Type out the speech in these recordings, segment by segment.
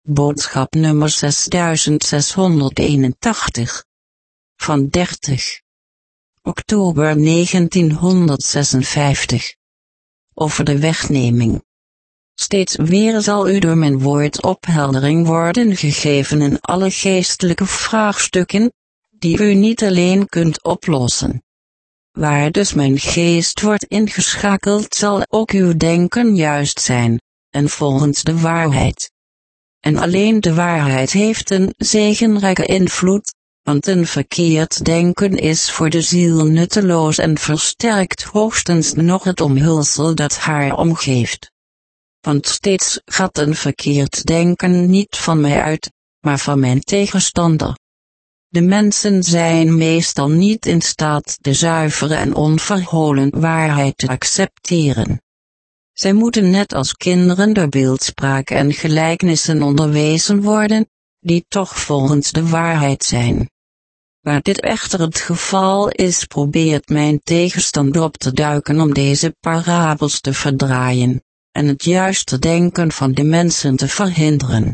Boodschap nummer 6681. Van 30 oktober 1956. Over de wegneming. Steeds weer zal u door mijn woord opheldering worden gegeven in alle geestelijke vraagstukken, die u niet alleen kunt oplossen. Waar dus mijn geest wordt ingeschakeld, zal ook uw denken juist zijn, en volgens de waarheid. En alleen de waarheid heeft een zegenrijke invloed, want een verkeerd denken is voor de ziel nutteloos en versterkt hoogstens nog het omhulsel dat haar omgeeft. Want steeds gaat een verkeerd denken niet van mij uit, maar van mijn tegenstander. De mensen zijn meestal niet in staat de zuivere en onverholen waarheid te accepteren. Zij moeten net als kinderen door beeldspraak en gelijkenissen onderwezen worden, die toch volgens de waarheid zijn. Waar dit echter het geval is, probeert mijn tegenstander op te duiken om deze parabels te verdraaien, en het juiste denken van de mensen te verhinderen.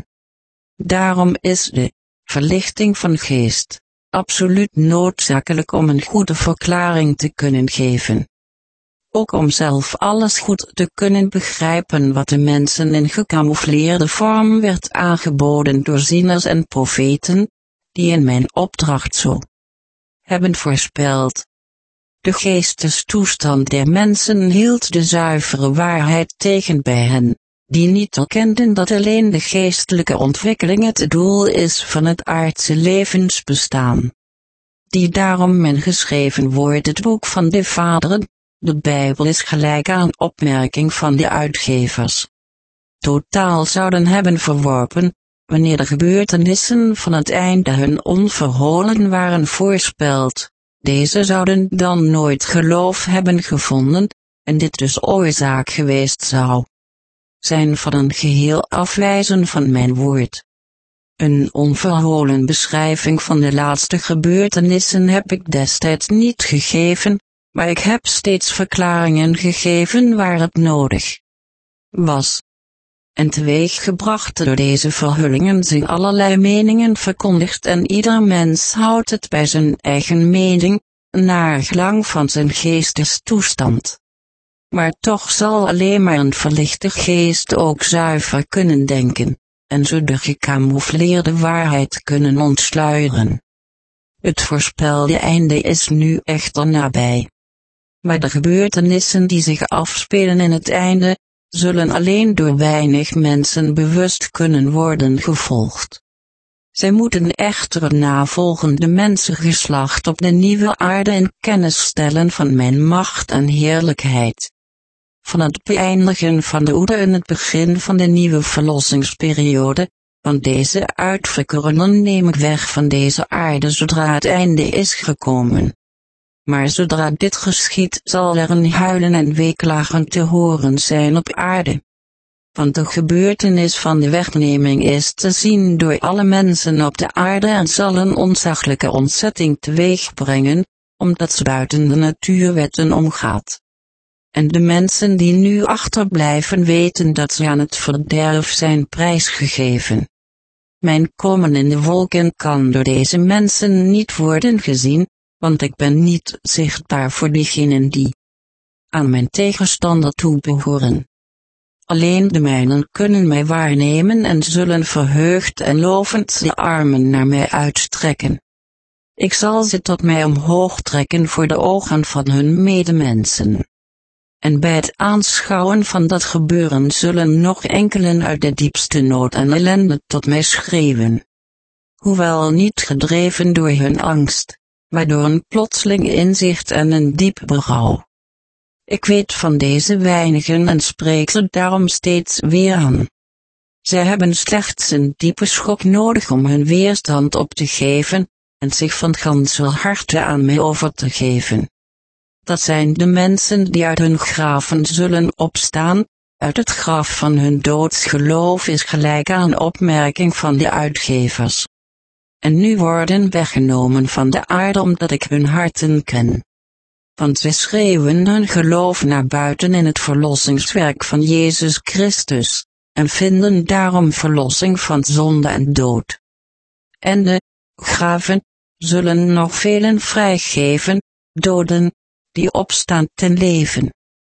Daarom is de verlichting van geest absoluut noodzakelijk om een goede verklaring te kunnen geven. Ook om zelf alles goed te kunnen begrijpen wat de mensen in gecamoufleerde vorm werd aangeboden door zieners en profeten, die in mijn opdracht zo hebben voorspeld. De geestestoestand der mensen hield de zuivere waarheid tegen bij hen, die niet erkenden dat alleen de geestelijke ontwikkeling het doel is van het aardse levensbestaan. Die daarom men geschreven wordt het boek van de vaderen, de Bijbel is gelijk aan opmerking van de uitgevers. Totaal zouden hebben verworpen, wanneer de gebeurtenissen van het einde hun onverholen waren voorspeld. Deze zouden dan nooit geloof hebben gevonden, en dit dus oorzaak geweest zou zijn van een geheel afwijzen van mijn woord. Een onverholen beschrijving van de laatste gebeurtenissen heb ik destijds niet gegeven, maar ik heb steeds verklaringen gegeven waar het nodig was. En teweeggebracht door deze verhullingen zijn allerlei meningen verkondigd en ieder mens houdt het bij zijn eigen mening, naar gelang van zijn geestestoestand. Maar toch zal alleen maar een verlichte geest ook zuiver kunnen denken, en zo de gecamoufleerde waarheid kunnen ontsluieren. Het voorspelde einde is nu echter nabij. Maar de gebeurtenissen die zich afspelen in het einde, zullen alleen door weinig mensen bewust kunnen worden gevolgd. Zij moeten echter het navolgende mensengeslacht op de nieuwe aarde in kennis stellen van mijn macht en heerlijkheid. Van het beëindigen van de oude en het begin van de nieuwe verlossingsperiode, want deze uitverkorenen neem ik weg van deze aarde zodra het einde is gekomen. Maar zodra dit geschiedt zal er een huilen en weeklagen te horen zijn op aarde. Want de gebeurtenis van de wegneming is te zien door alle mensen op de aarde en zal een ontzaglijke ontzetting teweegbrengen, omdat ze buiten de natuurwetten omgaat. En de mensen die nu achterblijven weten dat ze aan het verderf zijn prijsgegeven. Mijn komen in de wolken kan door deze mensen niet worden gezien, want ik ben niet zichtbaar voor diegenen die aan mijn tegenstander toebehoren. Alleen de mijnen kunnen mij waarnemen en zullen verheugd en lovend de armen naar mij uitstrekken. Ik zal ze tot mij omhoog trekken voor de ogen van hun medemensen. En bij het aanschouwen van dat gebeuren zullen nog enkelen uit de diepste nood en ellende tot mij schreeuwen. Hoewel niet gedreven door hun angst, maar door een plotseling inzicht en een diep berouw. Ik weet van deze weinigen en spreek ze daarom steeds weer aan. Zij hebben slechts een diepe schok nodig om hun weerstand op te geven, en zich van ganser harte aan mij over te geven. Dat zijn de mensen die uit hun graven zullen opstaan, uit het graf van hun doodsgeloof is gelijk aan opmerking van de uitgevers. En nu worden weggenomen van de aarde omdat ik hun harten ken. Want zij schreeuwen hun geloof naar buiten in het verlossingswerk van Jezus Christus, en vinden daarom verlossing van zonde en dood. En de graven zullen nog velen vrijgeven, doden, die opstaan ten leven.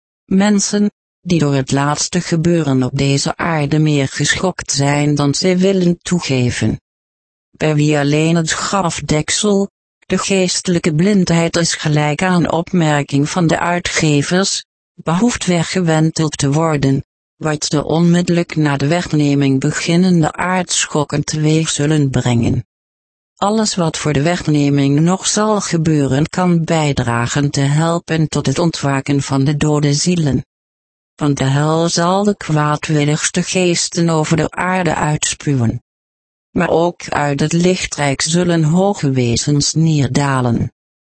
Mensen, die door het laatste gebeuren op deze aarde meer geschokt zijn dan zij willen toegeven. Bij wie alleen het grafdeksel, de geestelijke blindheid is gelijk aan opmerking van de uitgevers, behoeft weggewenteld te worden, wat de onmiddellijk na de wegneming beginnende aardschokken teweeg zullen brengen. Alles wat voor de wegneming nog zal gebeuren kan bijdragen te helpen tot het ontwaken van de dode zielen. Want de hel zal de kwaadwilligste geesten over de aarde uitspuwen. Maar ook uit het lichtrijk zullen hoge wezens neerdalen.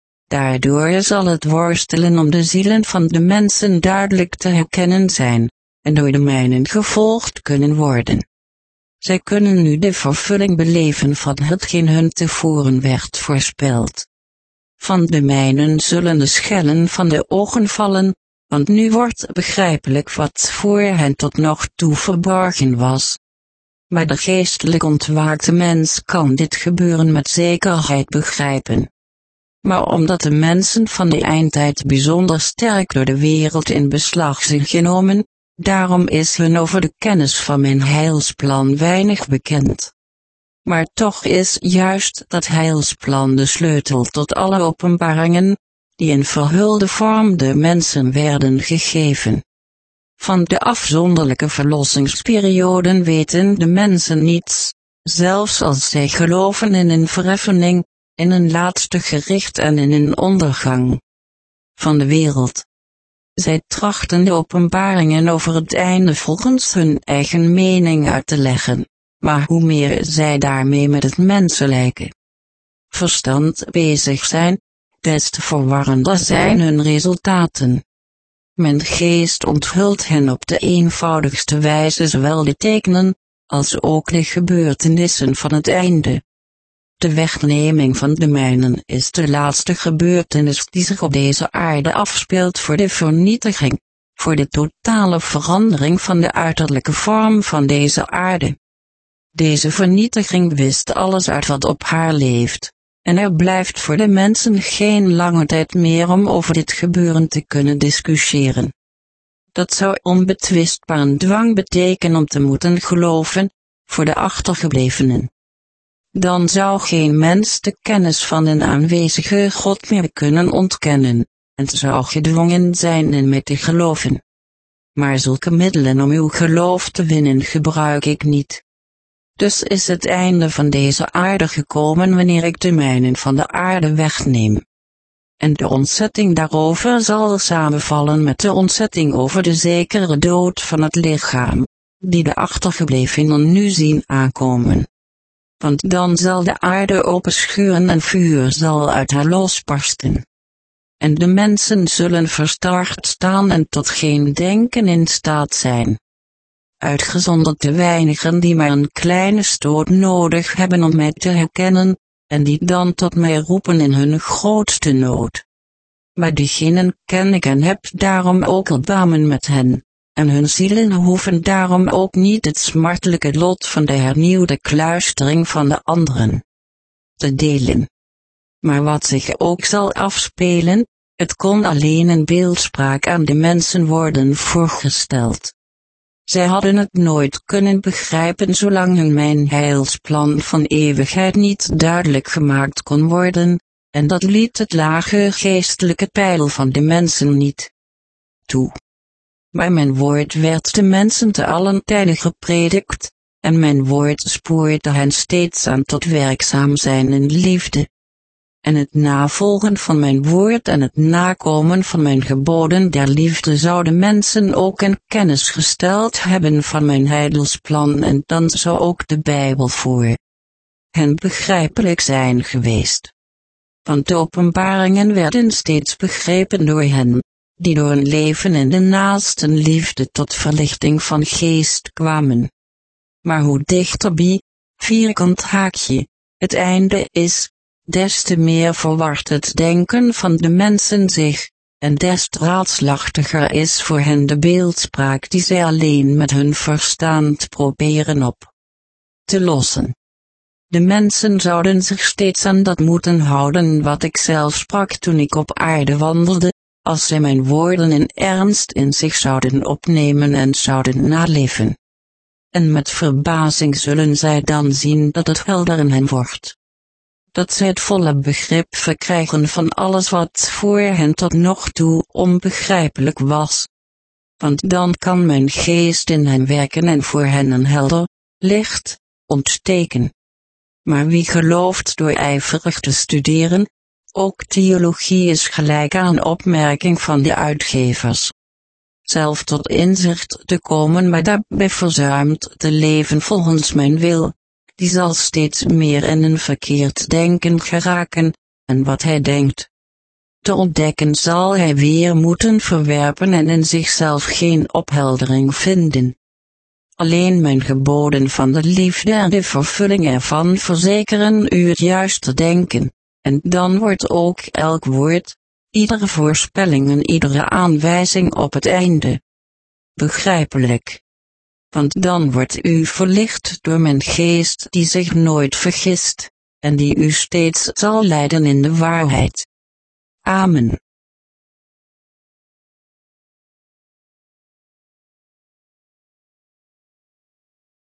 Daardoor zal het worstelen om de zielen van de mensen duidelijk te herkennen zijn, en door de mijnen gevolgd kunnen worden. Zij kunnen nu de vervulling beleven van hetgeen hun tevoren werd voorspeld. Van de mijnen zullen de schellen van de ogen vallen, want nu wordt begrijpelijk wat voor hen tot nog toe verborgen was. Maar de geestelijk ontwaakte mens kan dit gebeuren met zekerheid begrijpen. Maar omdat de mensen van de eindtijd bijzonder sterk door de wereld in beslag zijn genomen, daarom is hun over de kennis van mijn heilsplan weinig bekend. Maar toch is juist dat heilsplan de sleutel tot alle openbaringen, die in verhulde vorm de mensen werden gegeven. Van de afzonderlijke verlossingsperioden weten de mensen niets, zelfs als zij geloven in een verheffening, in een laatste gericht en in een ondergang van de wereld. Zij trachten de openbaringen over het einde volgens hun eigen mening uit te leggen, maar hoe meer zij daarmee met het menselijke verstand bezig zijn, des te verwarrender zijn hun resultaten. Mijn geest onthult hen op de eenvoudigste wijze zowel de tekenen, als ook de gebeurtenissen van het einde. De wegneming van de mijnen is de laatste gebeurtenis die zich op deze aarde afspeelt voor de vernietiging, voor de totale verandering van de uiterlijke vorm van deze aarde. Deze vernietiging wist alles uit wat op haar leeft, en er blijft voor de mensen geen lange tijd meer om over dit gebeuren te kunnen discussiëren. Dat zou onbetwistbaar een dwang betekenen om te moeten geloven, voor de achtergeblevenen. Dan zou geen mens de kennis van een aanwezige God meer kunnen ontkennen, en zou gedwongen zijn in mij te geloven. Maar zulke middelen om uw geloof te winnen gebruik ik niet. Dus is het einde van deze aarde gekomen wanneer ik de mijnen van de aarde wegneem. En de ontzetting daarover zal samenvallen met de ontzetting over de zekere dood van het lichaam, die de achtergeblevenen nu zien aankomen. Want dan zal de aarde openschuren en vuur zal uit haar losbarsten. En de mensen zullen verstard staan en tot geen denken in staat zijn. Uitgezonderd de weinigen die maar een kleine stoot nodig hebben om mij te herkennen, en die dan tot mij roepen in hun grootste nood. Maar diegenen ken ik en heb daarom ook erbarmen met hen, en hun zielen hoeven daarom ook niet het smartelijke lot van de hernieuwde kluistering van de anderen te delen. Maar wat zich ook zal afspelen, het kon alleen in beeldspraak aan de mensen worden voorgesteld. Zij hadden het nooit kunnen begrijpen zolang hun mijn heilsplan van eeuwigheid niet duidelijk gemaakt kon worden, en dat liet het lage geestelijke peil van de mensen niet toe. Maar mijn woord werd de mensen te allen tijden gepredikt, en mijn woord spoorde hen steeds aan tot werkzaam zijn in liefde. En het navolgen van mijn woord en het nakomen van mijn geboden der liefde zouden mensen ook in kennis gesteld hebben van mijn heidelsplan, en dan zou ook de Bijbel voor hen begrijpelijk zijn geweest. Want de openbaringen werden steeds begrepen door hen, die door een leven in de naasten liefde tot verlichting van geest kwamen. Maar hoe dichterbij, vierkant haakje, het einde is, des te meer verward het denken van de mensen zich, en des te raadselachtiger is voor hen de beeldspraak die zij alleen met hun verstand proberen op te lossen. De mensen zouden zich steeds aan dat moeten houden wat ik zelf sprak toen ik op aarde wandelde, als zij mijn woorden in ernst in zich zouden opnemen en zouden naleven. En met verbazing zullen zij dan zien dat het helder in hen wordt. Dat zij het volle begrip verkrijgen van alles wat voor hen tot nog toe onbegrijpelijk was. Want dan kan mijn geest in hen werken en voor hen een helder licht ontsteken. Maar wie gelooft door ijverig te studeren, ook theologie is gelijk aan opmerking van de uitgevers. Zelf tot inzicht te komen maar daarbij verzuimt te leven volgens mijn wil, die zal steeds meer in een verkeerd denken geraken, en wat hij denkt te ontdekken zal hij weer moeten verwerpen en in zichzelf geen opheldering vinden. Alleen mijn geboden van de liefde en de vervulling ervan verzekeren u het juiste denken, en dan wordt ook elk woord, iedere voorspelling en iedere aanwijzing op het einde begrijpelijk. Want dan wordt u verlicht door mijn geest die zich nooit vergist, en die u steeds zal leiden in de waarheid. Amen.